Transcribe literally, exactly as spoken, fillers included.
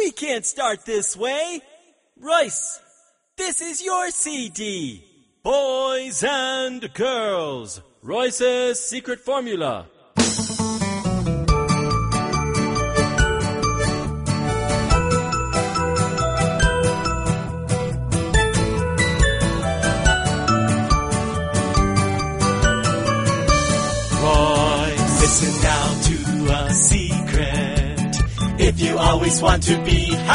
We can't start this way. Royce, this is your C D. Boys and girls, Royce's secret formula. Royce, listen now to a secret. If you always want to be happy,